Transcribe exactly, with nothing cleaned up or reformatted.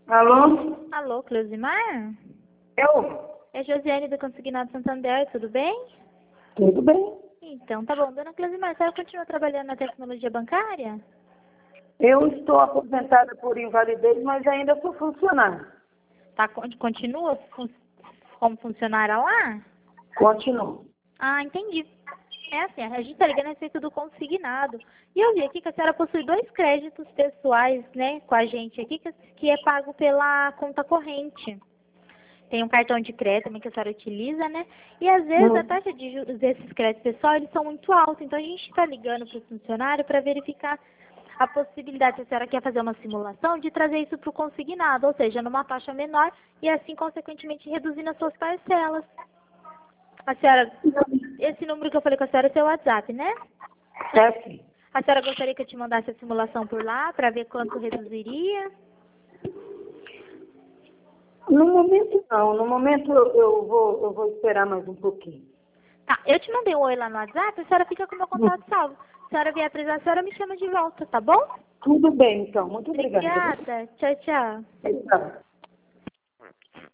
Alô? Alô, Cleusimar? Eu? É Josiane do Consignado Santander, tudo bem? Tudo bem. Então, tá bom. Dona Cleusimar, a senhora continua trabalhando na tecnologia bancária? Eu estou aposentada por invalidez, mas ainda sou funcionária. Tá, con- continua fun- como funcionária lá? Continuo. Ah, entendi. É assim, a gente tá ligando a respeito do consignado. E eu vi aqui que a senhora possui dois créditos pessoais, né, com a gente aqui, que, que é pago pela conta corrente. Tem um cartão de crédito também que a senhora utiliza, né? E às vezes a Hum. taxa de juros desses créditos pessoais eles são muito altos. Então a gente está ligando para o funcionário para verificar a possibilidade, se a senhora quer fazer uma simulação, de trazer isso para o consignado, ou seja, numa taxa menor e assim, consequentemente, reduzindo as suas parcelas. A senhora, esse número que eu falei com a senhora é seu WhatsApp, né? É sim. A senhora gostaria que eu te mandasse a simulação por lá para ver quanto reduziria? No momento não. No momento eu, eu vou, eu vou esperar mais um pouquinho. Tá, eu te mandei um oi lá no WhatsApp, a senhora fica com o meu Hum. contato salvo. Se a senhora vier precisar, a senhora me chama de volta, tá bom? Tudo bem, então. Muito obrigada. Obrigada. Tchau, tchau. Tchau.